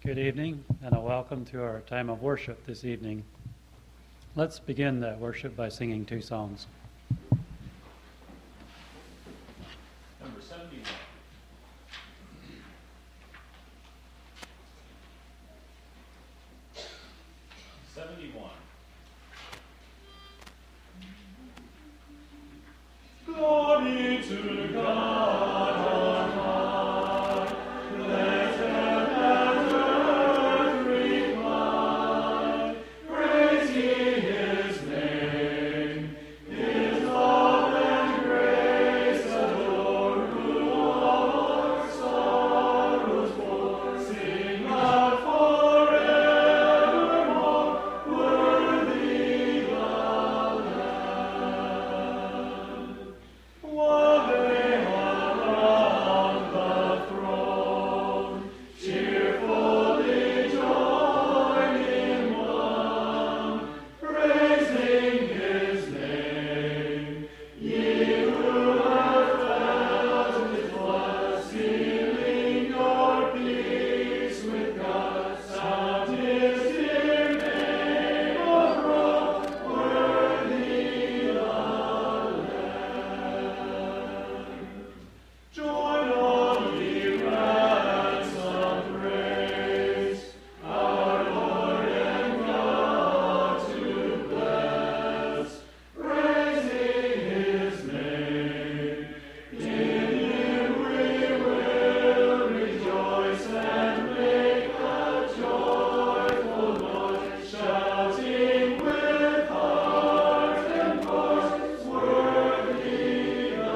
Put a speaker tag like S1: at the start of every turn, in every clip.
S1: Good evening and a welcome to our time of worship this evening. Let's begin that worship by singing two songs.
S2: Number 71. Glory to God on high, let heaven and earth recline, praising His name, His love and grace adore, who all our sorrows bore, sing loud forevermore, worthy the Lamb. While they around the throne cheerfully join in one, praising His name, ye who have felt His blood, sealing your peace with God, sound His dear name abroad, worthy the Lamb. Join all ye ransomed praise, our Lord and God to bless, praising His name. In Him we will rejoice and make a joyful noise, shouting with heart and voice, worthy the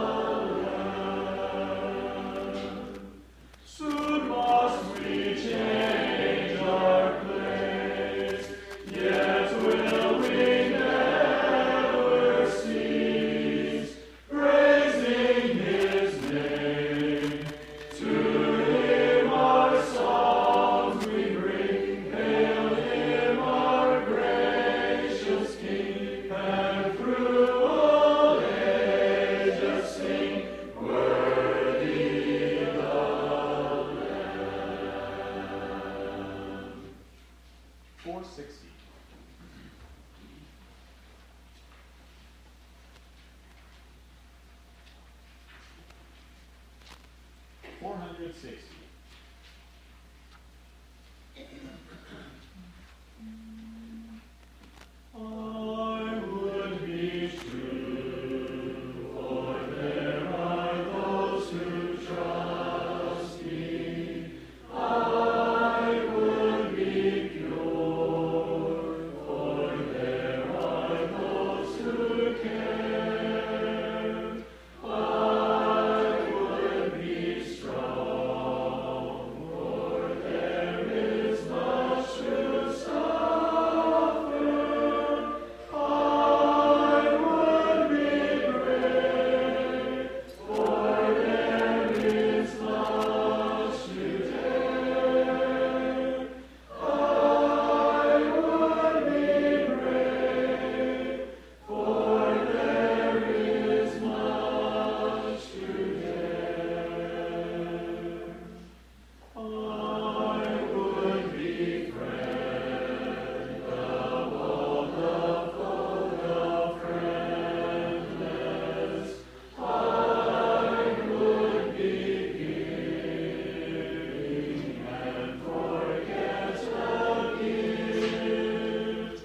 S2: Lamb. Soon must we change our place, yet will we never cease, praising His name. To Him our songs we bring, hail Him our gracious King, and through all ages sing, worthy the Lamb. 460. I would be true, for there are those who trust me. I would be pure, for there are those who care. I would be strong, for there is much to suffer. I would be brave, for there is much to dare. I would be brave, for there is much to dare. I would be friend of all the folk of friendless. I would be giving and forget the gift.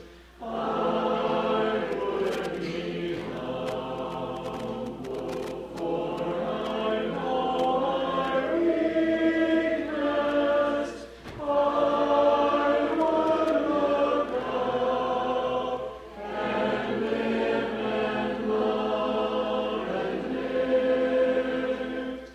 S2: I would be humble, for I know my weakness. I would look up and live and love and live.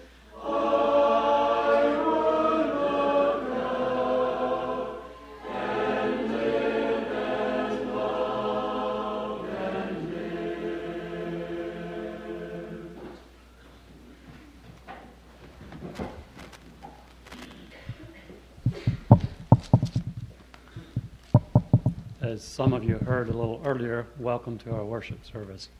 S2: I would look up and live and love and
S1: As some of you heard a little earlier, welcome to our worship service.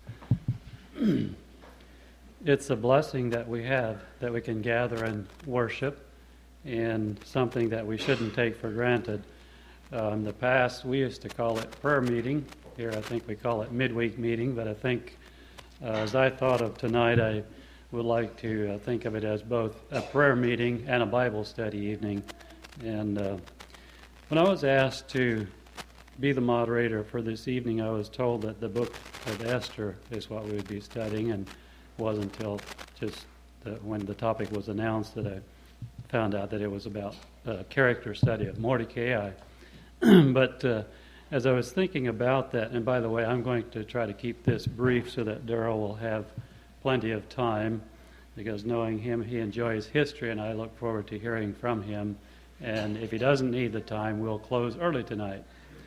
S1: It's a blessing that we have that we can gather and worship and something that we shouldn't take for granted. In the past, we used to call it prayer meeting. Here, I think we call it midweek meeting, but I think as I thought of tonight, I would like to think of it as both a prayer meeting and a Bible study evening. And when I was asked to be the moderator for this evening, I was told that the book of Esther is what we would be studying, and it wasn't until just when the topic was announced that I found out that it was about a character study of Mordecai. But as I was thinking about that, and by the way, I'm going to try to keep this brief so that Darrell will have plenty of time, because knowing him, he enjoys history, and I look forward to hearing from him. And if he doesn't need the time, we'll close early tonight.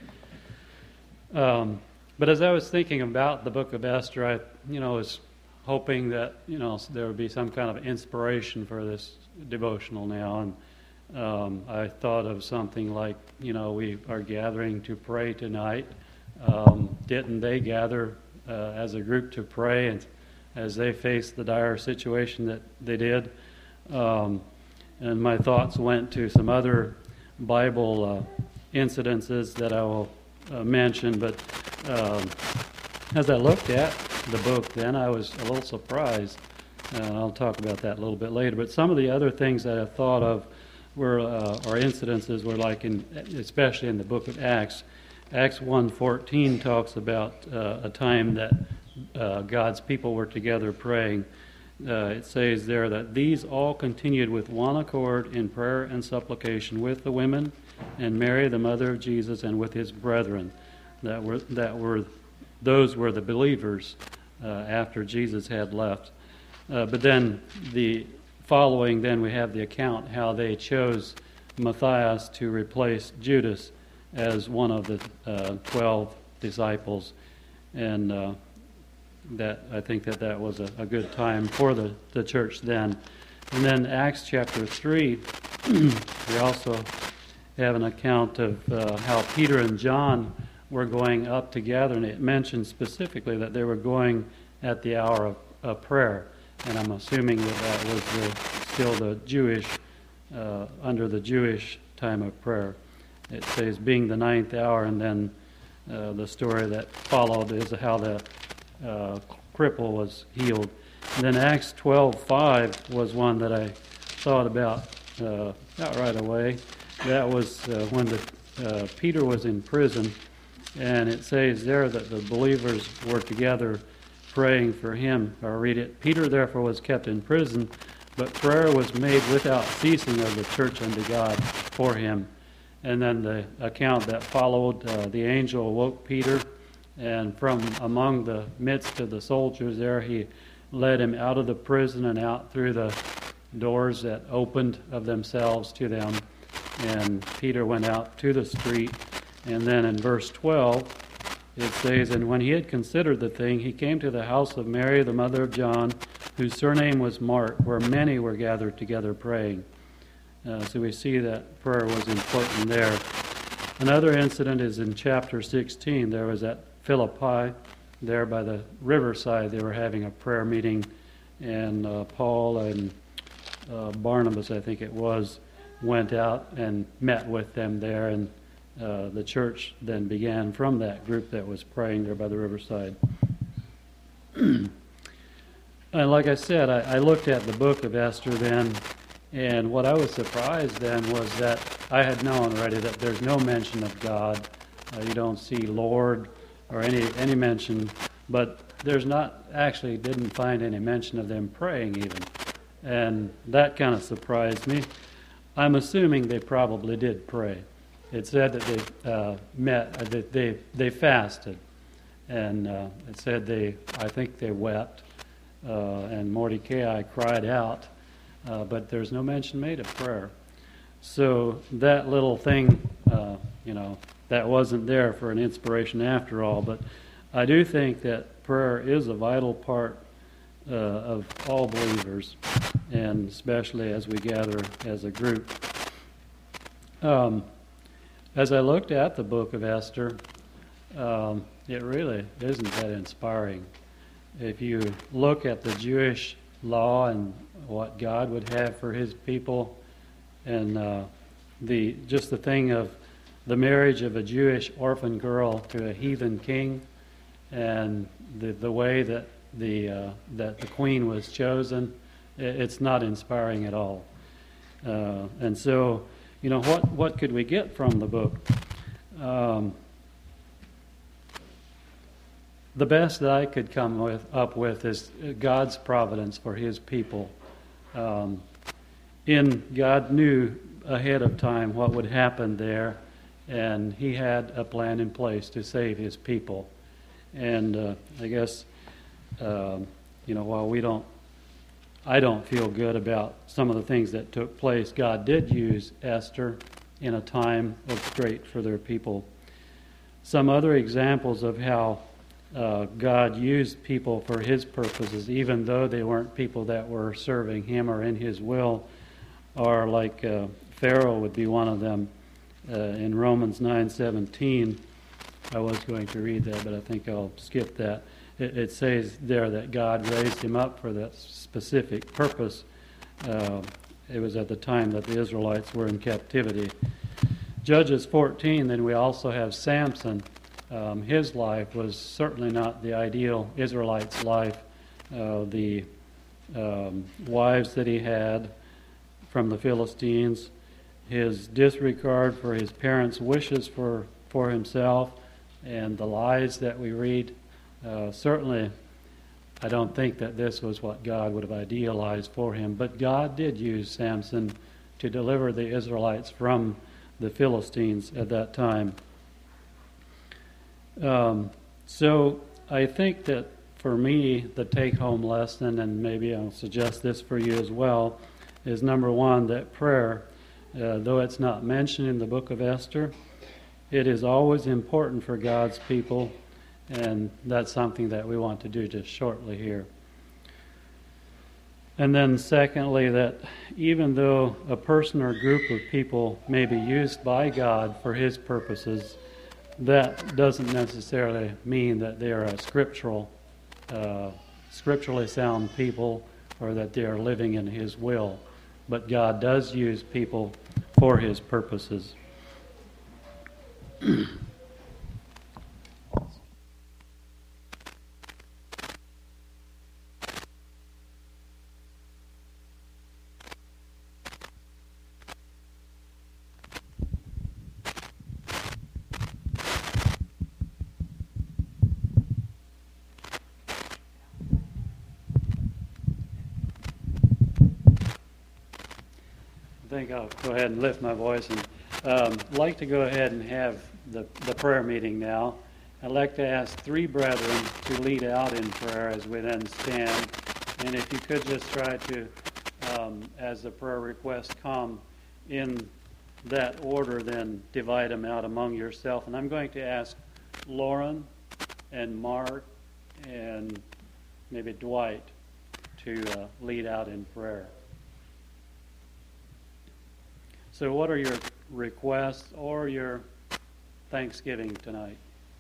S1: But as I was thinking about the book of Esther, I was hoping that there would be some kind of inspiration for this devotional now, and I thought of something like, we are gathering to pray tonight. Didn't they gather as a group to pray, and as they faced the dire situation that they did? And my thoughts went to some other Bible incidences that I will mention, but as I looked at the book then, I was a little surprised, and I'll talk about that a little bit later. But some of the other things that I thought of were, or incidences were like, especially in the book of Acts. Acts 1:14 talks about a time that God's people were together praying. It says there that these all continued with one accord in prayer and supplication with the women and Mary, the mother of Jesus, and with his brethren. Those were the believers after Jesus had left. But then the following, then we have the account how they chose Matthias to replace Judas as one of the 12 disciples, and that I think that was a good time for the church then. And then Acts chapter 3, we also have an account of how Peter and John were going up together, and it mentions specifically that they were going at the hour of prayer. And I'm assuming that was still the Jewish, under the Jewish time of prayer. It says being the 9th hour, and then the story that followed is how the cripple was healed. And then Acts 12:5 was one that I thought about not right away. That was when Peter was in prison, and it says there that the believers were together praying for him. I'll read it. Peter therefore was kept in prison, but prayer was made without ceasing of the church unto God for him. And then the account that followed, the angel awoke Peter, and from among the midst of the soldiers there, he led him out of the prison and out through the doors that opened of themselves to them. And Peter went out to the street. And then in verse 12, it says, and when he had considered the thing, he came to the house of Mary, the mother of John, whose surname was Mark, where many were gathered together praying. So we see that prayer was important there. Another incident is in chapter 16. There was at Philippi, there by the riverside, they were having a prayer meeting, and Paul and Barnabas, I think it was, went out and met with them there, and the church then began from that group that was praying there by the riverside. And like I said, I looked at the book of Esther then, and what I was surprised then was that I had known already that there's no mention of God. You don't see Lord or any mention, but there's not, actually didn't find any mention of them praying even. And that kind of surprised me. I'm assuming they probably did pray. It said that they that they fasted, and it said I think they wept, and Mordecai cried out, but there's no mention made of prayer. So that little thing, that wasn't there for an inspiration after all. But I do think that prayer is a vital part of all believers, and especially as we gather as a group. As I looked at the book of Esther, it really isn't that inspiring. If you look at the Jewish law and what God would have for his people, and the thing of the marriage of a Jewish orphan girl to a heathen king, and the way that the queen was chosen, it's not inspiring at all. And so, what could we get from the book? The best that I could come up with is God's providence for His people. God knew ahead of time what would happen there, and He had a plan in place to save His people. And I guess, while I don't feel good about some of the things that took place, God did use Esther in a time of strait for their people. Some other examples of how God used people for His purposes, even though they weren't people that were serving Him or in His will, are like Pharaoh would be one of them. In Romans 9:17, I was going to read that, but I think I'll skip that. It says there that God raised him up for that specific purpose. It was at the time that the Israelites were in captivity. Judges 14, then we also have Samson. His life was certainly not the ideal Israelite's life. The wives that he had from the Philistines, his disregard for his parents' wishes for himself, and the lies that we read. Certainly, I don't think that this was what God would have idealized for him, but God did use Samson to deliver the Israelites from the Philistines at that time. So I think that for me, the take-home lesson, and maybe I'll suggest this for you as well, is number one, that prayer, though it's not mentioned in the book of Esther, it is always important for God's people, and that's something that we want to do just shortly here. And then secondly, that even though a person or group of people may be used by God for His purposes, that doesn't necessarily mean that they are a scripturally sound people, or that they are living in His will. But God does use people for His purposes. I think I'll go ahead and lift my voice and like to go ahead and have the prayer meeting now. I'd like to ask three brethren to lead out in prayer as we then stand. And if you could just try to, as the prayer requests come in that order, then divide them out among yourself. And I'm going to ask Lauren and Mark and maybe Dwight to lead out in prayer. So what are your requests or your thanksgiving tonight?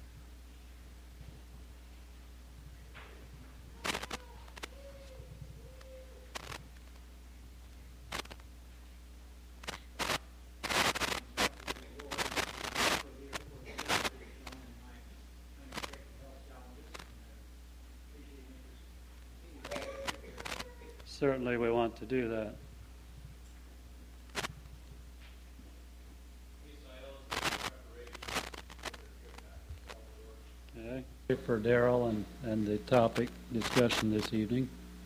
S1: Certainly we want to do that. Okay. For Darrell and the topic discussion this evening.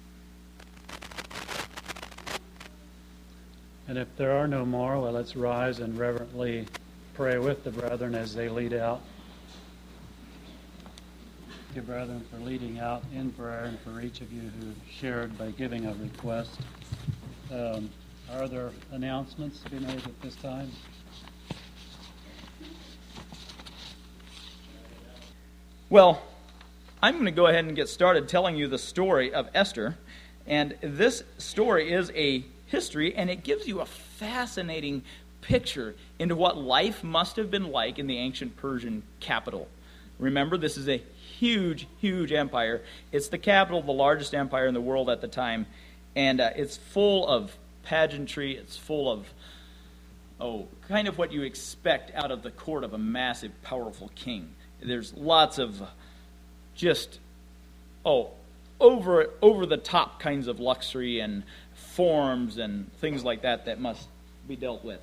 S1: And if there are no more, well, let's rise and reverently pray with the brethren as they lead out. Thank you, brethren, for leading out in prayer, and for each of you who shared by giving a request. Are there announcements to be made at this time?
S3: Well, I'm going to go ahead and get started telling you the story of Esther. And this story is a history, and it gives you a fascinating picture into what life must have been like in the ancient Persian capital. Remember, this is a huge, huge empire. It's the capital of the largest empire in the world at the time. And it's full of pageantry. It's full of kind of what you expect out of the court of a massive, powerful king. There's lots of just, over-the-top kinds of luxury and forms and things like that must be dealt with.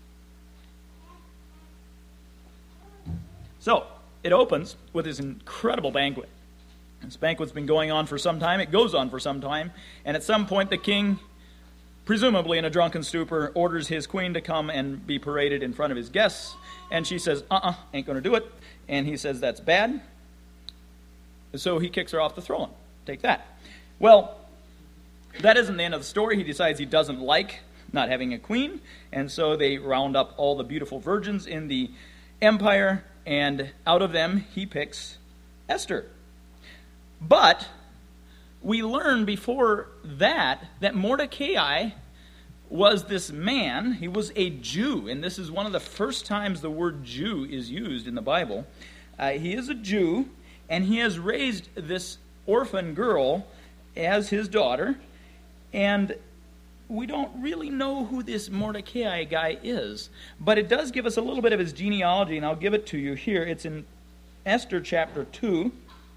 S3: So, it opens with this incredible banquet. This banquet's been going on for some time. It goes on for some time. And at some point, the king, presumably in a drunken stupor, orders his queen to come and be paraded in front of his guests. And she says, ain't going to do it. And he says, that's bad. So he kicks her off the throne. Take that. Well, that isn't the end of the story. He decides he doesn't like not having a queen. And so they round up all the beautiful virgins in the empire. And out of them, he picks Esther. But we learn before that Mordecai was this man. He was a Jew, and this is one of the first times the word Jew is used in the Bible. He is a Jew, and he has raised this orphan girl as his daughter, and we don't really know who this Mordecai guy is, but it does give us a little bit of his genealogy, and I'll give it to you here. It's in Esther chapter 2.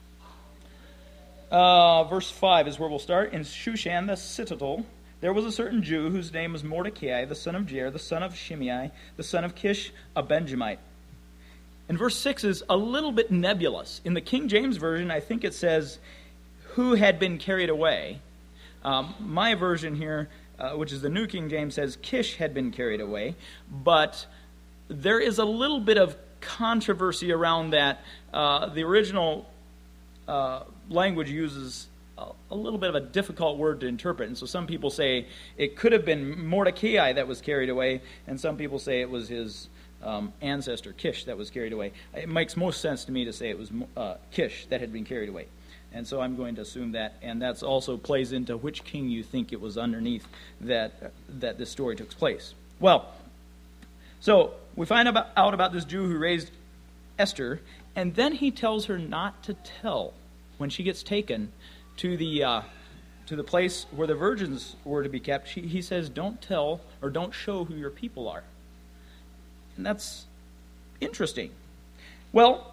S3: Verse 5 is where we'll start. In Shushan, the citadel, there was a certain Jew whose name was Mordecai, the son of Jair, the son of Shimei, the son of Kish, a Benjamite. And verse 6 is a little bit nebulous. In the King James Version, I think it says, who had been carried away. My version here, which is the New King James, says Kish had been carried away. But there is a little bit of controversy around that. The original language uses a little bit of a difficult word to interpret. And so some people say it could have been Mordecai that was carried away, and some people say it was his ancestor, Kish, that was carried away. It makes most sense to me to say it was Kish that had been carried away. And so I'm going to assume that, and that also plays into which king you think it was underneath that this story took place. Well, so we find out about this Jew who raised Esther, and then he tells her not to tell when she gets taken to the place where the virgins were to be kept. He says, don't tell or don't show who your people are. And that's interesting. Well,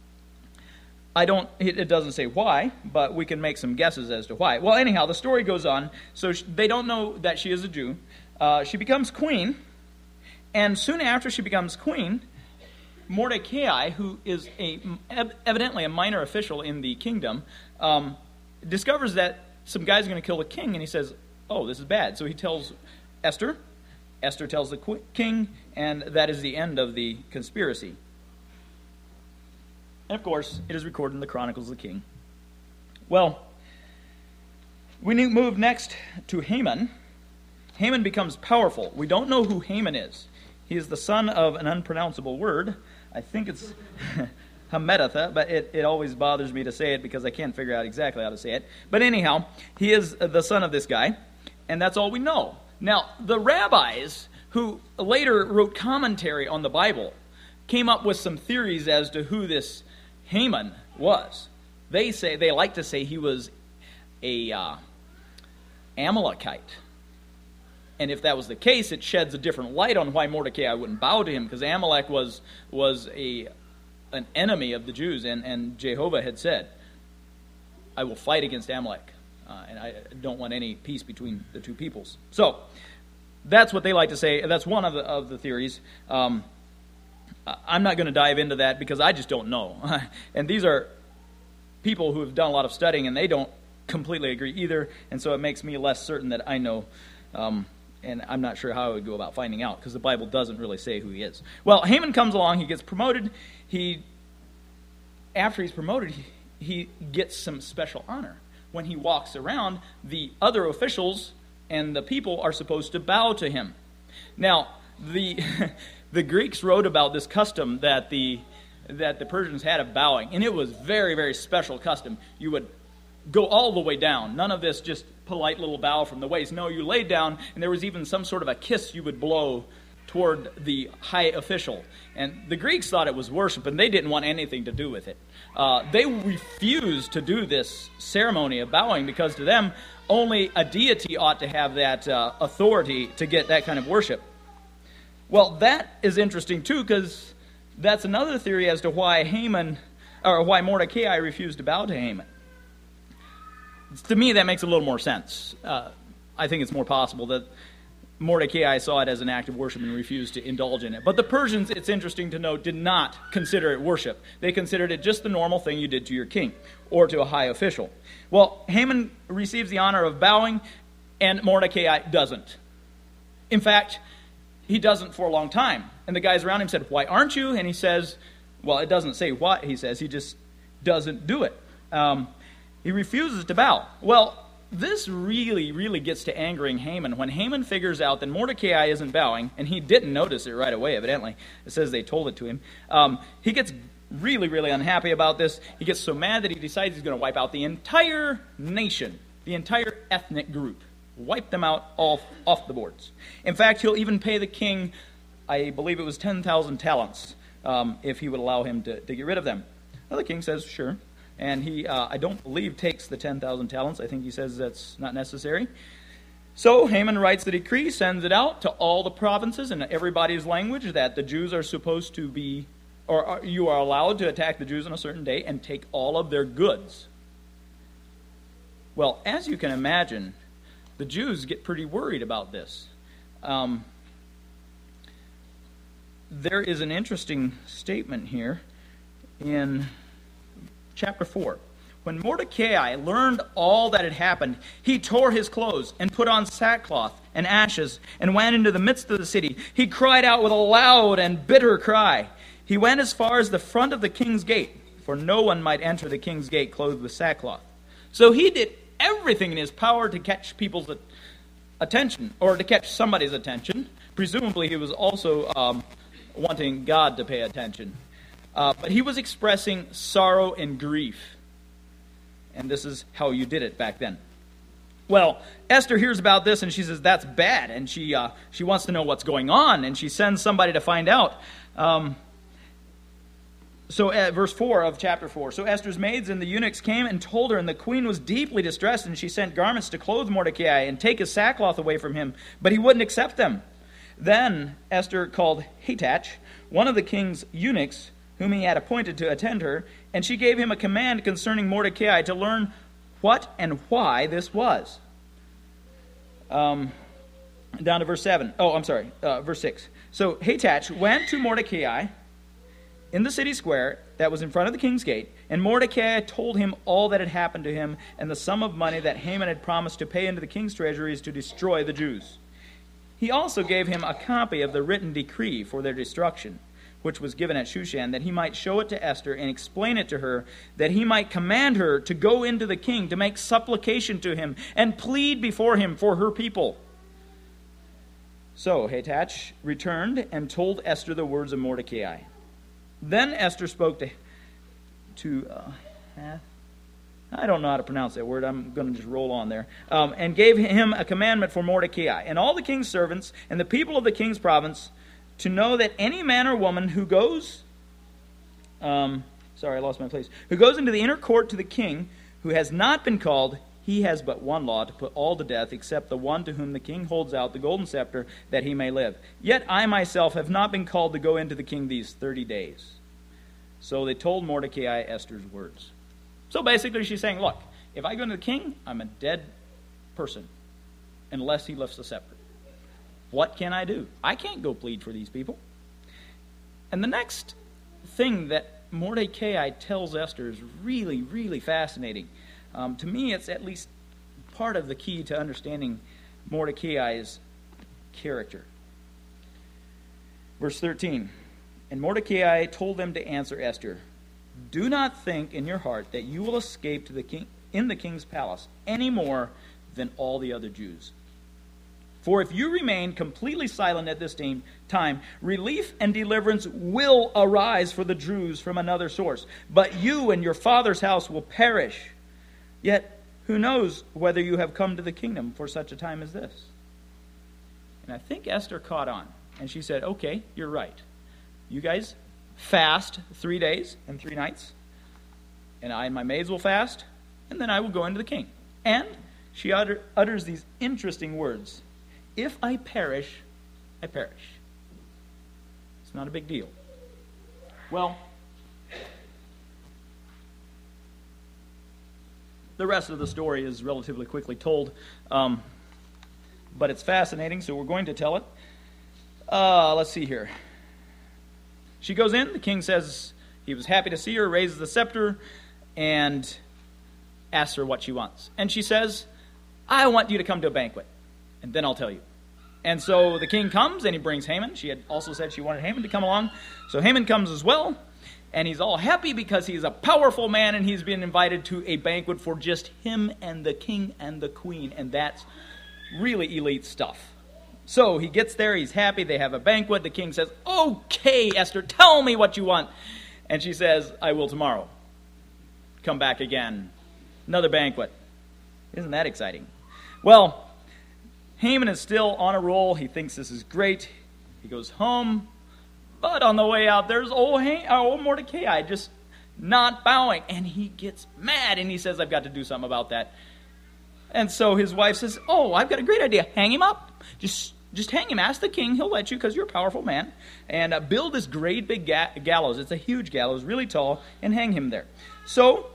S3: it doesn't say why, but we can make some guesses as to why. Well, anyhow, the story goes on. So they don't know that she is a Jew. She becomes queen, and soon after she becomes queen, Mordecai, who is evidently a minor official in the kingdom, discovers that some guy's going to kill the king, and he says, oh, this is bad. So he tells Esther. Esther tells the king, and that is the end of the conspiracy. And of course, it is recorded in the Chronicles of the King. Well, we move next to Haman. Haman becomes powerful. We don't know who Haman is. He is the son of an unpronounceable word. I think it's Hamedatha, but it always bothers me to say it because I can't figure out exactly how to say it. But anyhow, he is the son of this guy, and that's all we know. Now, the rabbis who later wrote commentary on the Bible came up with some theories as to who this Haman was. They like to say he was a Amalekite. And if that was the case, it sheds a different light on why Mordecai wouldn't bow to him, because Amalek was an enemy of the Jews, and Jehovah had said, I will fight against Amalek, and I don't want any peace between the two peoples. So, that's what they like to say. That's one of the theories. I'm not going to dive into that because I just don't know. And these are people who have done a lot of studying, and they don't completely agree either, and so it makes me less certain that I know. And I'm not sure how I would go about finding out, because the Bible doesn't really say who he is. Well, Haman comes along, he gets promoted. After he's promoted, he gets some special honor. When he walks around, the other officials and the people are supposed to bow to him. Now, the Greeks wrote about this custom that the Persians had of bowing, and it was very, very special custom. You would go all the way down. None of this just polite little bow from the waist. No, you laid down, and there was even some sort of a kiss you would blow toward the high official. And the Greeks thought it was worship, and they didn't want anything to do with it. They refused to do this ceremony of bowing because to them, only a deity ought to have that authority to get that kind of worship. Well, that is interesting too, because that's another theory as to why why Mordecai refused to bow to Haman. To me, that makes a little more sense. I think it's more possible that Mordecai saw it as an act of worship and refused to indulge in it. But the Persians, it's interesting to note, did not consider it worship. They considered it just the normal thing you did to your king or to a high official. Well, Haman receives the honor of bowing, and Mordecai doesn't. In fact, he doesn't for a long time. And the guys around him said, "Why aren't you?" And he says, well, it doesn't say what he says. He just doesn't do it. He refuses to bow. Well, this really, really gets to angering Haman. When Haman figures out that Mordecai isn't bowing, and he didn't notice it right away, evidently. It says they told it to him. He gets really, really unhappy about this. He gets so mad that he decides he's going to wipe out the entire nation, the entire ethnic group. Wipe them out off the boards. In fact, he'll even pay the king, I believe it was 10,000 talents, if he would allow him to get rid of them. Well, the king says, sure. And he, I don't believe, takes the 10,000 talents. I think he says that's not necessary. So Haman writes the decree, sends it out to all the provinces in everybody's language that the Jews are supposed to be, or you are allowed to attack the Jews on a certain day and take all of their goods. Well, as you can imagine, the Jews get pretty worried about this. There is an interesting statement here in chapter 4. When Mordecai learned all that had happened, he tore his clothes and put on sackcloth and ashes and went into the midst of the city. He cried out with a loud and bitter cry. He went as far as the front of the king's gate, for no one might enter the king's gate clothed with sackcloth. So he did everything in his power to catch people's attention, or to catch somebody's attention. Presumably he was also wanting God to pay attention. But he was expressing sorrow and grief. And this is how you did it back then. Well, Esther hears about this and she says, that's bad. And she wants to know what's going on. And she sends somebody to find out. So at verse 4 of chapter 4. So Esther's maids and the eunuchs came and told her, and the queen was deeply distressed. And she sent garments to clothe Mordecai and take his sackcloth away from him. But he wouldn't accept them. Then Esther called Hatach, one of the king's eunuchs, whom he had appointed to attend her, and she gave him a command concerning Mordecai to learn what and why this was. Down to verse 7. Verse 6. So Hatach went to Mordecai in the city square that was in front of the king's gate, and Mordecai told him all that had happened to him and the sum of money that Haman had promised to pay into the king's treasuries to destroy the Jews. He also gave him a copy of the written decree for their destruction, which was given at Shushan, that he might show it to Esther and explain it to her, that he might command her to go into the king, to make supplication to him, and plead before him for her people. So Hatach returned and told Esther the words of Mordecai. Then Esther spoke to I don't know how to pronounce that word. I'm going to just roll on there. And gave him a commandment for Mordecai and all the king's servants and the people of the king's province to know that any man or woman who goes, who goes into the inner court to the king, who has not been called, he has but one law, to put all to death, except the one to whom the king holds out the golden scepter, that he may live. Yet I myself have not been called to go into the king these 30 days. So they told Mordecai Esther's words. So basically she's saying, look, if I go into the king, I'm a dead person, unless he lifts the scepter. What can I do? I can't go plead for these people. And the next thing that Mordecai tells Esther is really, really fascinating. To me, it's at least part of the key to understanding Mordecai's character. Verse 13. And Mordecai told them to answer Esther, do not think in your heart that you will escape to the king in the king's palace any more than all the other Jews. For if you remain completely silent at this time, relief and deliverance will arise for the Jews from another source. But you and your father's house will perish. Yet who knows whether you have come to the kingdom for such a time as this? And I think Esther caught on. And she said, okay, you're right. You guys fast 3 days and 3 nights. And I and my maids will fast. And then I will go into the king. And she utters these interesting words. If I perish, I perish. It's not a big deal. Well, the rest of the story is relatively quickly told, but it's fascinating, so we're going to tell it. Let's see here. She goes in. The king says he was happy to see her, raises the scepter, and asks her what she wants. And she says, I want you to come to a banquet, and then I'll tell you. And so the king comes, and he brings Haman. She had also said she wanted Haman to come along. So Haman comes as well, and he's all happy because he's a powerful man, and he's been invited to a banquet for just him and the king and the queen, and that's really elite stuff. So he gets there, he's happy, they have a banquet. The king says, okay, Esther, tell me what you want. And she says, I will tomorrow. Come back again. Another banquet. Isn't that exciting? Well, Haman is still on a roll. He thinks this is great. He goes home. But on the way out, there's old Mordecai just not bowing. And he gets mad, and he says, I've got to do something about that. And so his wife says, I've got a great idea. Hang him up. Just hang him. Ask the king. He'll let you because you're a powerful man. And build this great big gallows. It's a huge gallows, really tall, and hang him there. So,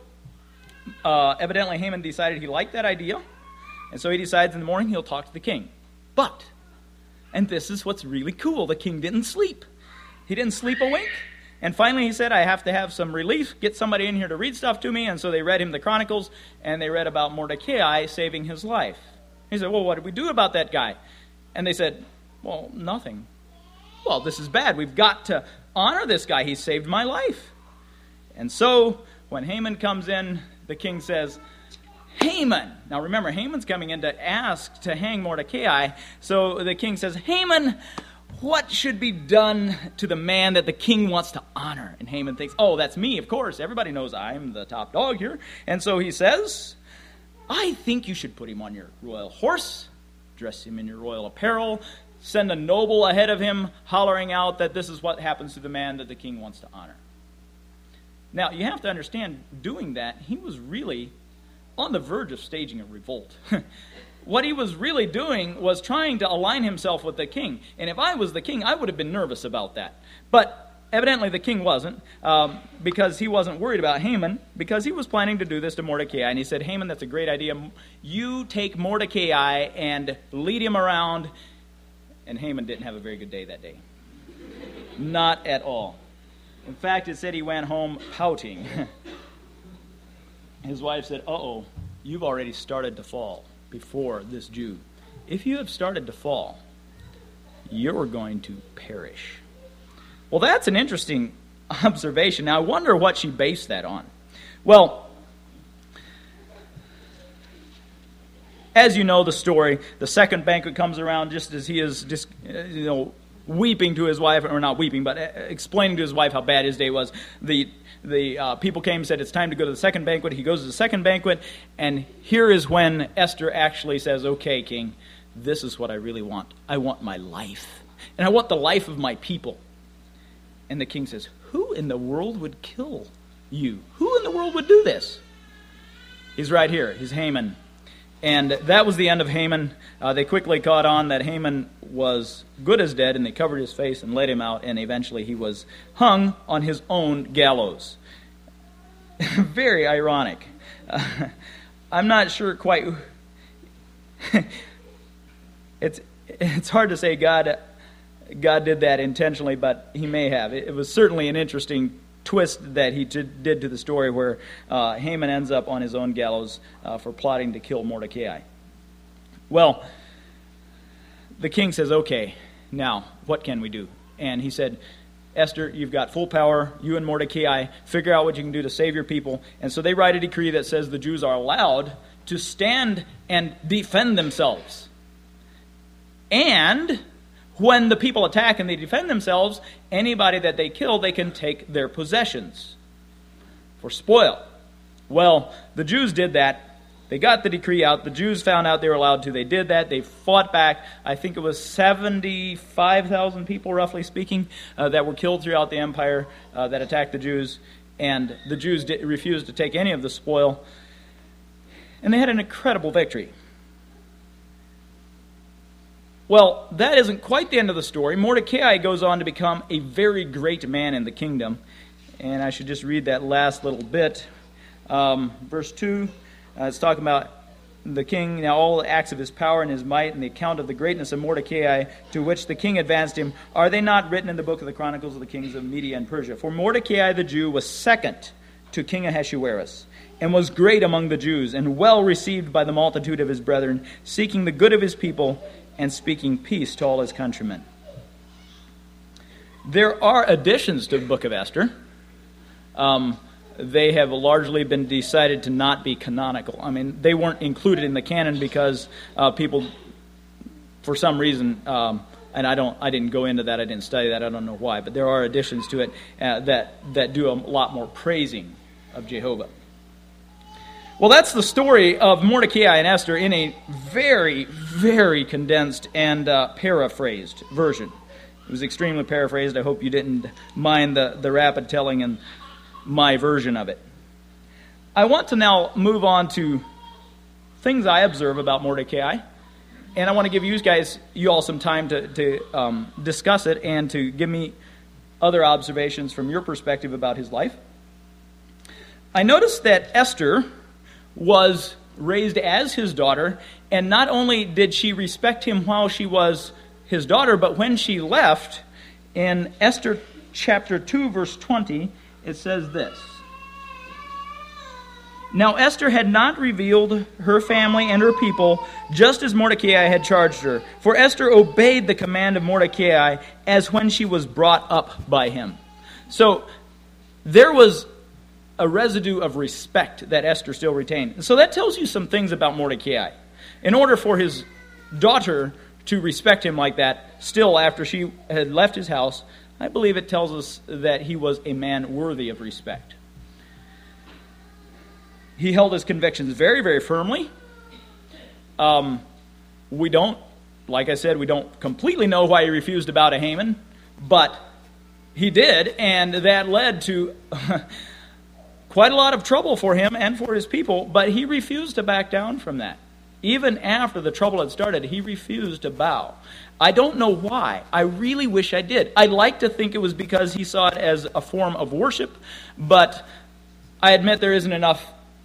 S3: evidently Haman decided he liked that idea. And so he decides in the morning he'll talk to the king. But, and this is what's really cool, the king didn't sleep. He didn't sleep a wink. And finally he said, I have to have some relief, get somebody in here to read stuff to me. And so they read him the Chronicles, and they read about Mordecai saving his life. He said, well, what did we do about that guy? And they said, well, nothing. Well, this is bad. We've got to honor this guy. He saved my life. And so when Haman comes in, the king says, Haman. Now remember, Haman's coming in to ask to hang Mordecai. So the king says, Haman, what should be done to the man that the king wants to honor? And Haman thinks, that's me, of course. Everybody knows I'm the top dog here. And so he says, I think you should put him on your royal horse, dress him in your royal apparel, send a noble ahead of him, hollering out that this is what happens to the man that the king wants to honor. Now, you have to understand, doing that, he was really on the verge of staging a revolt. What he was really doing was trying to align himself with the king. And if I was the king, I would have been nervous about that. But evidently the king wasn't, because he wasn't worried about Haman, because he was planning to do this to Mordecai. And he said, Haman, that's a great idea. You take Mordecai and lead him around. And Haman didn't have a very good day that day. Not at all. In fact, it said he went home pouting. His wife said, you've already started to fall before this Jew. If you have started to fall, you're going to perish. Well, that's an interesting observation. Now, I wonder what she based that on. Well, as you know the story, the second banquet comes around just as he is weeping to his wife, or not weeping, but explaining to his wife how bad his day was. The people came and said, it's time to go to the second banquet. He goes to the second banquet, and here is when Esther actually says, okay, king, this is what I really want. I want my life, and I want the life of my people. And the king says, who in the world would kill you? Who in the world would do this? He's right here. He's Haman. And that was the end of Haman. They quickly caught on that Haman was good as dead, and they covered his face and let him out, and eventually he was hung on his own gallows. Very ironic. I'm not sure quite. It's hard to say God did that intentionally, but he may have. It was certainly an interesting twist that he did to the story, where Haman ends up on his own gallows for plotting to kill Mordecai. Well, the king says, okay, now, what can we do? And he said, Esther, you've got full power, you and Mordecai, figure out what you can do to save your people. And so they write a decree that says the Jews are allowed to stand and defend themselves. And when the people attack and they defend themselves, anybody that they kill, they can take their possessions for spoil. Well, the Jews did that. They got the decree out. The Jews found out they were allowed to. They did that. They fought back. I think it was 75,000 people, roughly speaking, that were killed throughout the empire that attacked the Jews. And the Jews refused to take any of the spoil. And they had an incredible victory. Well, that isn't quite the end of the story. Mordecai goes on to become a very great man in the kingdom. And I should just read that last little bit. Verse 2, it's talking about the king, now all the acts of his power and his might, and the account of the greatness of Mordecai, to which the king advanced him, are they not written in the book of the Chronicles of the kings of Media and Persia? For Mordecai the Jew was second to King Ahasuerus, and was great among the Jews, and well received by the multitude of his brethren, seeking the good of his people, and speaking peace to all his countrymen. There are additions to the book of Esther. They have largely been decided to not be canonical. I mean, they weren't included in the canon because people, for some reason, and I didn't go into that, I didn't study that, I don't know why, but there are additions to it that do a lot more praising of Jehovah. Well, that's the story of Mordecai and Esther in a very, very condensed and paraphrased version. It was extremely paraphrased. I hope you didn't mind the rapid telling and my version of it. I want to now move on to things I observe about Mordecai, and I want to give you all some time to discuss it and to give me other observations from your perspective about his life. I noticed that Esther was raised as his daughter, and not only did she respect him while she was his daughter, but when she left, in Esther chapter 2, verse 20, it says this: Now Esther had not revealed her family and her people, just as Mordecai had charged her. For Esther obeyed the command of Mordecai as when she was brought up by him. So there was a residue of respect that Esther still retained. So that tells you some things about Mordecai. In order for his daughter to respect him like that, still after she had left his house, I believe it tells us that he was a man worthy of respect. He held his convictions very, very firmly. We don't, like I said, we don't completely know why he refused to bow to Haman, but he did, and that led to quite a lot of trouble for him and for his people, but he refused to back down from that. Even after the trouble had started, he refused to bow. I don't know why. I really wish I did. I like to think it was because he saw it as a form of worship, but I admit there isn't enough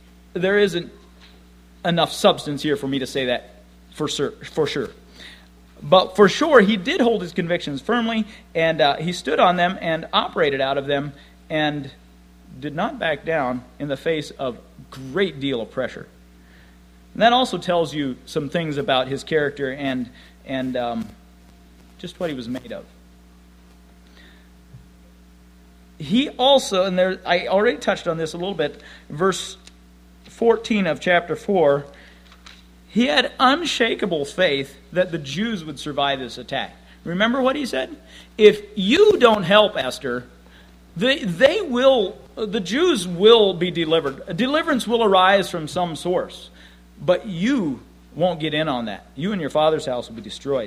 S3: substance here for me to say that for sure. But for sure, he did hold his convictions firmly, and he stood on them and operated out of them, and did not back down in the face of a great deal of pressure. And that also tells you some things about his character and just what he was made of. He also, and there, I already touched on this a little bit, verse 14 of chapter 4, he had unshakable faith that the Jews would survive this attack. Remember what he said? If you don't help Esther, the Jews will be delivered. A deliverance will arise from some source. But you won't get in on that. You and your father's house will be destroyed.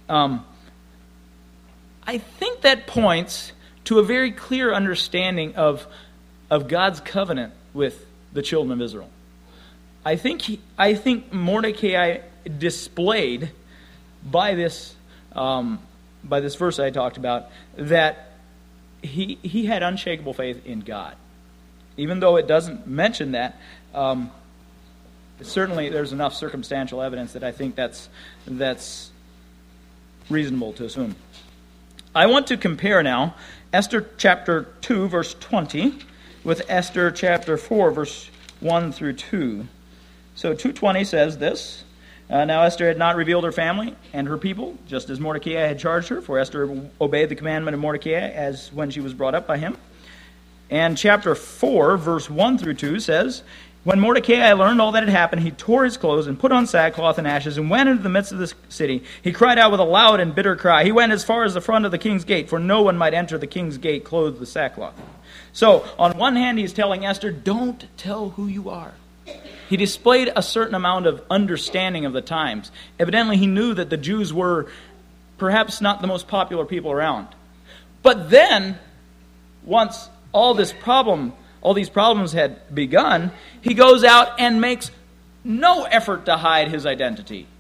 S3: I think that points to a very clear understanding of God's covenant with the children of Israel. I think Mordecai displayed by this verse I talked about that he had unshakable faith in God. Even though it doesn't mention that, certainly there's enough circumstantial evidence that I think that's reasonable to assume. I want to compare now Esther chapter 2, verse 20, with Esther chapter 4, verse 1 through 2. So 2:20 says this: Now Esther had not revealed her family and her people, just as Mordecai had charged her, for Esther obeyed the commandment of Mordecai as when she was brought up by him. And chapter 4, verse 1 through 2 says, When Mordecai learned all that had happened, he tore his clothes and put on sackcloth and ashes and went into the midst of the city. He cried out with a loud and bitter cry. He went as far as the front of the king's gate, for no one might enter the king's gate clothed with sackcloth. So, on one hand, he's telling Esther, don't tell who you are. He displayed a certain amount of understanding of the times. Evidently, he knew that the Jews were perhaps not the most popular people around. But then, once all these problems had begun, he goes out and makes no effort to hide his identity.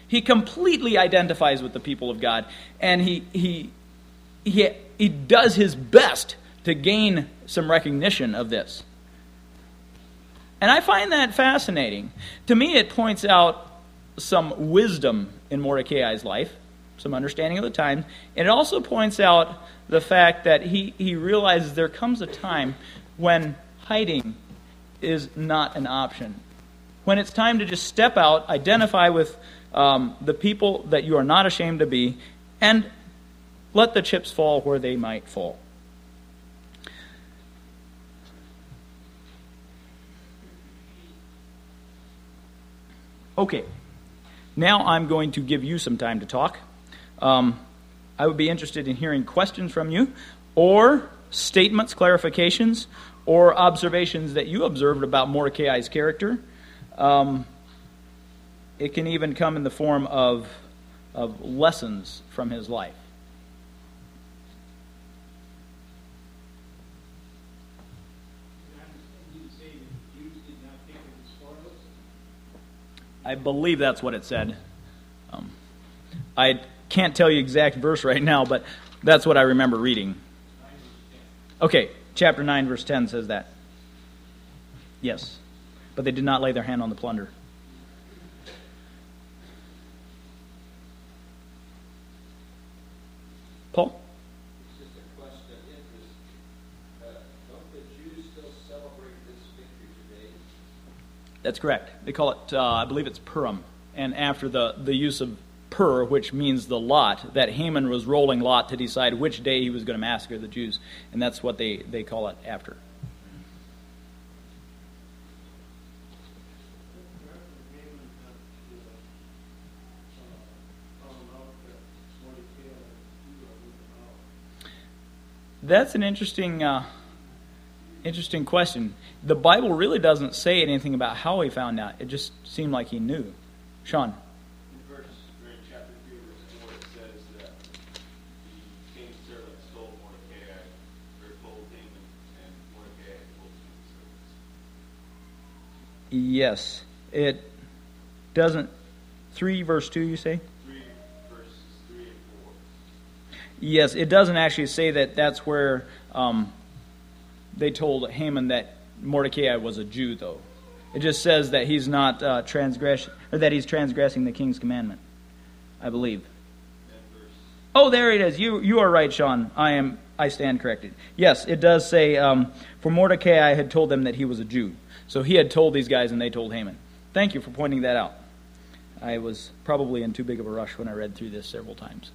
S3: He completely identifies with the people of God, and he does his best to gain some recognition of this. And I find that fascinating. To me, it points out some wisdom in Mordecai's life, some understanding of the time, and it also points out the fact that he realizes there comes a time when hiding is not an option. When it's time to just step out, identify with the people that you are not ashamed to be, and let the chips fall where they might fall. Okay, now I'm going to give you some time to talk. I would be interested in hearing questions from you, or statements, clarifications, or observations that you observed about Mordecai's character. It can even come in the form of lessons from his life. I believe that's what it said. I can't tell you exact verse right now, but that's what I remember reading. Okay, chapter 9, verse 10 says that. Yes, but they did not lay their hand on the plunder. Paul?
S2: It's just a question of interest. Don't the Jews still celebrate this victory today?
S3: That's correct. They call it, I believe it's Purim. And after the use of Pur, which means the lot, that Haman was rolling lot to decide which day he was going to massacre the Jews. And that's what they call it after. That's an interesting question. The Bible really doesn't say anything about how he found out. It just seemed like he knew. Sean?
S2: In chapter 3, verse 4, it says that the king's servant told Mordecai, or told Haman, and Mordecai told the king's servants.
S3: Yes. It doesn't... 3 verse 2, you say?
S2: 3 verses 3 and 4.
S3: Yes, it doesn't actually say that that's where they told Haman that Mordecai was a Jew, though. It just says that he's not that he's transgressing the king's commandment, I believe. Oh, there it is. You are right, Sean. I stand corrected. Yes, it does say, for Mordecai had told them that he was a Jew. So he had told these guys and they told Haman. Thank you for pointing that out. I was probably in too big of a rush when I read through this several times.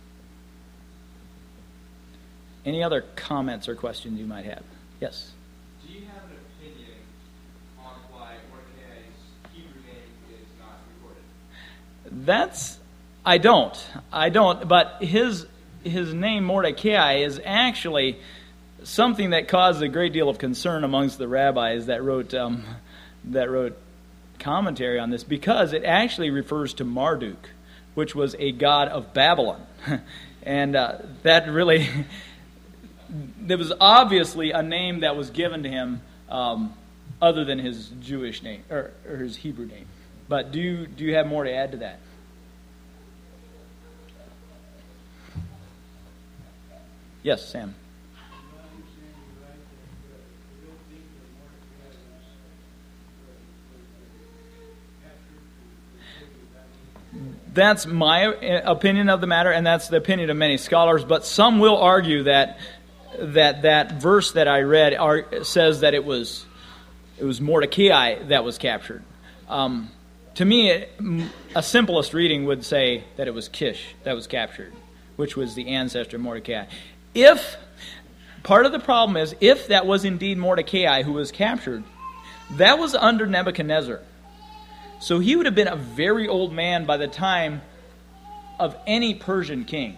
S3: Any other comments or questions you might have? Yes?
S4: Do you have an opinion on why Mordecai's Hebrew name is not recorded?
S3: I don't. But his name Mordecai is actually something that caused a great deal of concern amongst the rabbis that wrote commentary on this, because it actually refers to Marduk, which was a god of Babylon, and that really. There was obviously a name that was given to him other than his Jewish name or his Hebrew name. But do you have more to add to that? Yes, Sam. That's my opinion of the matter, and that's the opinion of many scholars. But some will argue that verse that I read says that it was Mordecai that was captured. To me, a simplest reading would say that it was Kish that was captured, which was the ancestor of Mordecai. If part of the problem is, if that was indeed Mordecai who was captured, that was under Nebuchadnezzar. So he would have been a very old man by the time of any Persian king.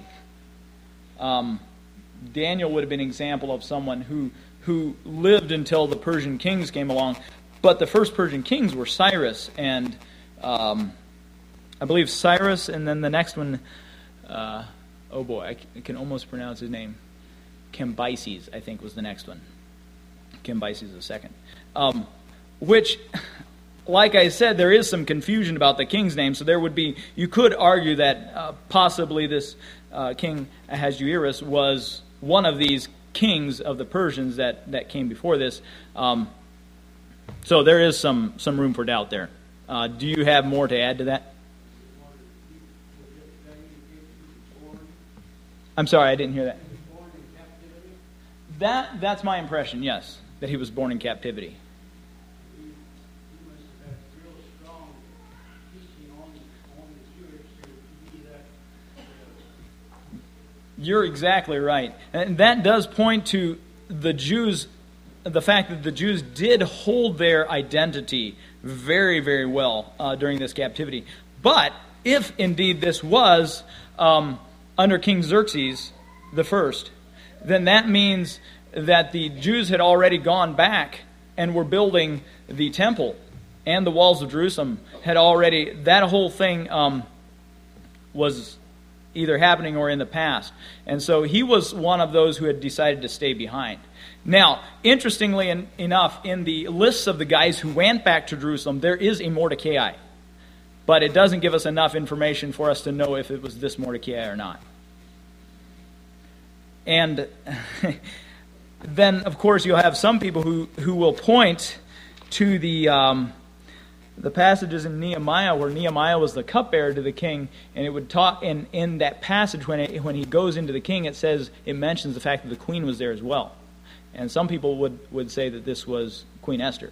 S3: Daniel would have been an example of someone who lived until the Persian kings came along. But the first Persian kings were Cyrus and I believe Cyrus, and then the next one, I can almost pronounce his name. Cambyses, I think, was the next one. Cambyses II. Which like I said, there is some confusion about the king's name, so you could argue that possibly this King Ahasuerus was one of these kings of the Persians that came before this. So there is some room for doubt there. Do you have more to add to that? I'm sorry, I didn't hear that. That's my impression, yes, that he was born in captivity. You're exactly right. And that does point to the Jews, the fact that the Jews did hold their identity very, very well during this captivity. But if indeed this was under King Xerxes the first, then that means that the Jews had already gone back and were building the temple and the walls of Jerusalem. That whole thing was either happening or in the past. And so he was one of those who had decided to stay behind. Now, interestingly enough, in the lists of the guys who went back to Jerusalem, there is a Mordecai. But it doesn't give us enough information for us to know if it was this Mordecai or not. And then, of course, you'll have some people who will point to the passages in Nehemiah where Nehemiah was the cupbearer to the king, and it would talk in that passage when he goes into the king, it mentions the fact that the queen was there as well. And some people would say that this was Queen Esther.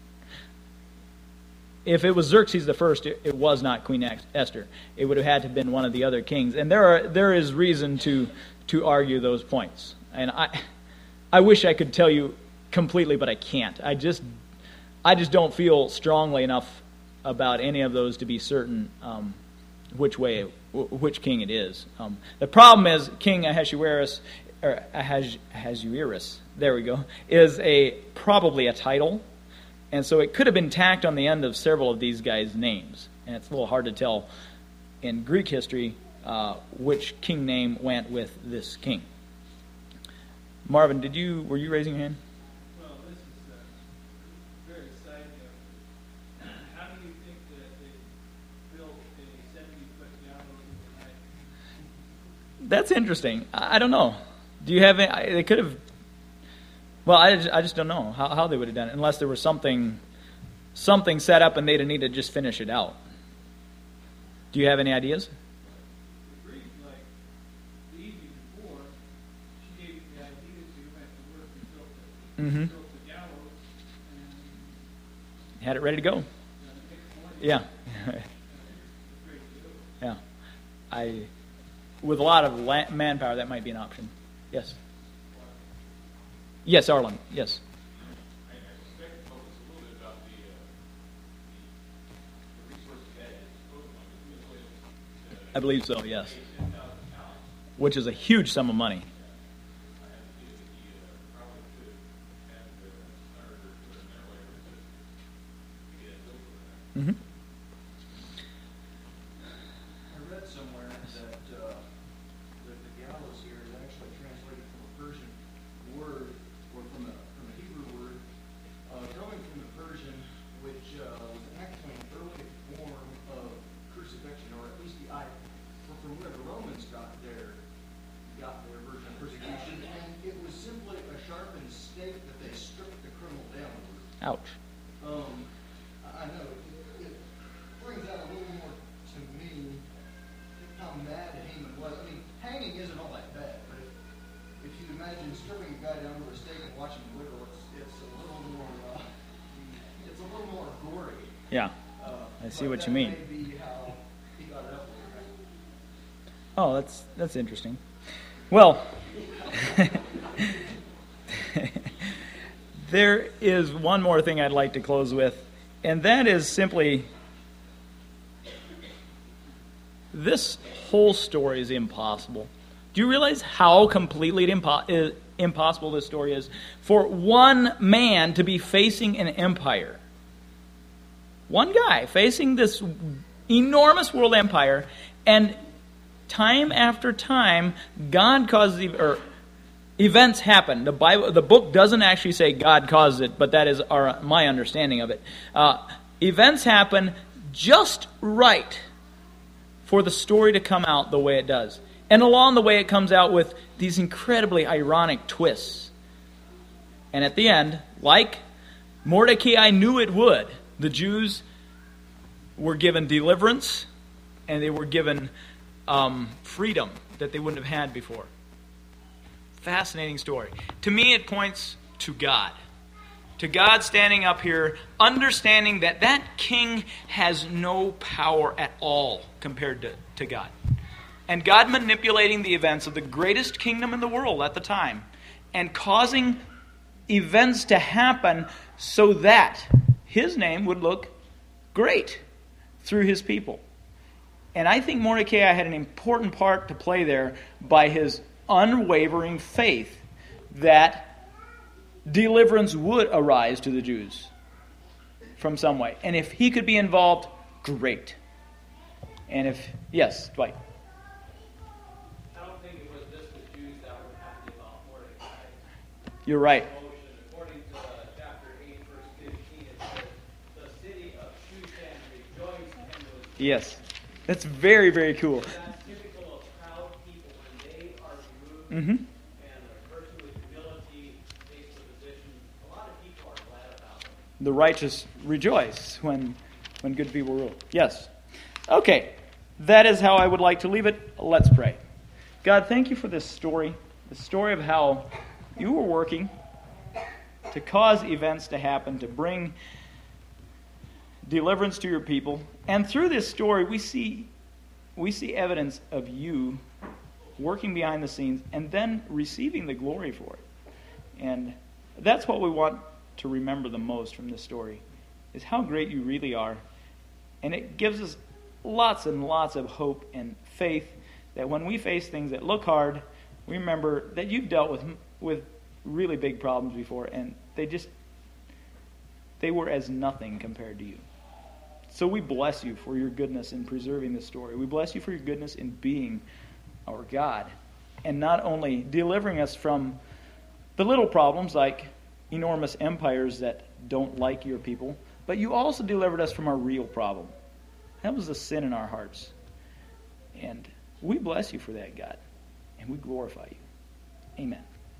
S3: If it was Xerxes the first, it was not Queen Esther. It would have had to have been one of the other kings. And there is reason to argue those points. And I wish I could tell you completely, but I can't. I just don't feel strongly enough about any of those to be certain which king it is. The problem is King Ahasuerus, or Ahasuerus, there we go, is probably a title, and so it could have been tacked on the end of several of these guys' names, and it's a little hard to tell in Greek history which king name went with this king. Marvin, were you raising your hand?
S4: Well, this is very exciting. How do you think that they built a 70-foot gallows overnight?
S3: That's interesting. I don't know. Do you have any? They could have. Well, I just don't know how they would have done it, unless there was something set up and they'd have needed to just finish it out. Do you have any ideas?
S4: The Greek, like the evening before, she gave the idea to went to work and built the gallows and
S3: Had it ready to go. Yeah. Yeah. With a lot of manpower, that might be an option. Yes. Yes, Arlen. Yes.
S2: I suspect it focus a little bit about the resources that is
S3: I believe so, yes. Which is a huge sum of money. Mm-hmm.
S5: I read somewhere that the gallows here is actually translated from a Persian word, or from a Hebrew word, coming from the Persian, which was actually an early form of crucifixion, or at least from where the Romans got their version of persecution, and it was simply a sharpened stake that they stripped the criminal down with.
S3: Ouch.
S5: I know it brings out a little more to me how mad Haman was. I mean, hanging isn't all that bad, but if you imagine stripping a guy down to a stake and watching him wiggle, it's a little more gory.
S3: Yeah. I see what you mean.
S5: That may be how he got it up there.
S3: Oh, that's interesting. Well, there is one more thing I'd like to close with, and that is simply this whole story is impossible. Do you realize how completely impossible this story is? For one man to be facing an empire. One guy facing this enormous world empire, and time after time, God causes events happen. The book doesn't actually say God caused it, but that is my understanding of it. Events happen just right for the story to come out the way it does. And along the way it comes out with these incredibly ironic twists. And at the end, like Mordecai knew it would, the Jews were given deliverance and they were given freedom that they wouldn't have had before. Fascinating story. To me, it points to God. To God standing up here, understanding that that king has no power at all compared to God. And God manipulating the events of the greatest kingdom in the world at the time and causing events to happen so that his name would look great through his people. And I think Mordecai had an important part to play there by his unwavering faith that deliverance would arise to the Jews from some way. And if he could be involved, great. And if, yes, Dwight.
S4: I don't think it was just the Jews that were happy about Mordecai.
S3: You're right.
S4: According to chapter 8, verse 15, it says, the city of Shushan rejoiced and was
S3: Yes. That's very, very cool.
S4: That's typical of proud people when they are removed
S3: Mm-hmm.
S4: and a person with humility takes a position. A lot of people are glad about it.
S3: The righteous rejoice when good people rule. Yes. Okay. That is how I would like to leave it. Let's pray. God, thank you for this story. The story of how you were working to cause events to happen, to bring deliverance to your people. And through this story, we see evidence of you working behind the scenes and then receiving the glory for it. And that's what we want to remember the most from this story, is how great you really are. And it gives us lots and lots of hope and faith that when we face things that look hard, we remember that you've dealt with really big problems before, and they were as nothing compared to you. So we bless you for your goodness in preserving this story. We bless you for your goodness in being our God, and not only delivering us from the little problems like enormous empires that don't like your people, but you also delivered us from our real problem. That was the sin in our hearts. And we bless you for that, God, and we glorify you. Amen.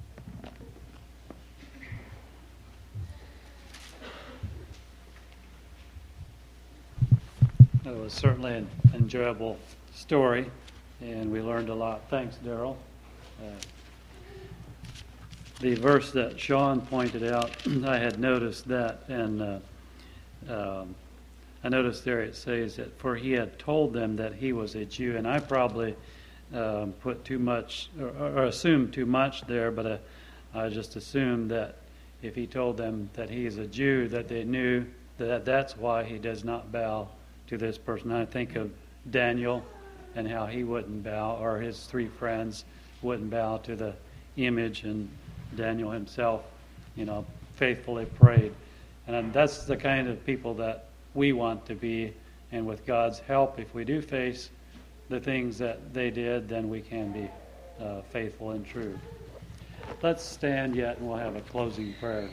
S1: It was certainly an enjoyable story, and we learned a lot. Thanks, Daryl. The verse that Sean pointed out, I had noticed that, and I noticed there it says that, for he had told them that he was a Jew, and I probably put too much, or assumed too much there, but I just assumed that if he told them that he is a Jew, that they knew that that's why he does not bow to this person. I think of Daniel and how he wouldn't bow, or his three friends wouldn't bow to the image, and Daniel himself, faithfully prayed. And that's the kind of people that we want to be, and with God's help, if we do face the things that they did, then we can be faithful and true. Let's stand yet, and we'll have a closing prayer.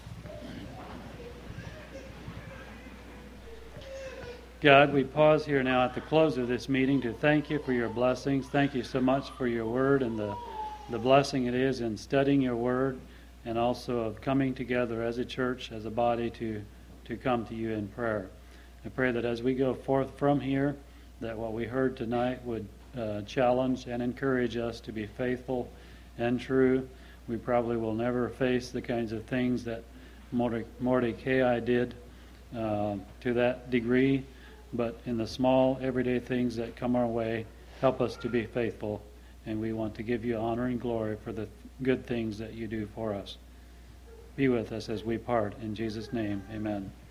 S1: God, we pause here now at the close of this meeting to thank you for your blessings. Thank you so much for your word and the blessing it is in studying your word, and also of coming together as a church, as a body to come to you in prayer. I pray that as we go forth from here, that what we heard tonight would challenge and encourage us to be faithful and true. We probably will never face the kinds of things that Mordecai did to that degree, but in the small, everyday things that come our way, help us to be faithful, and we want to give you honor and glory for the good things that you do for us. Be with us as we part. In Jesus' name, amen.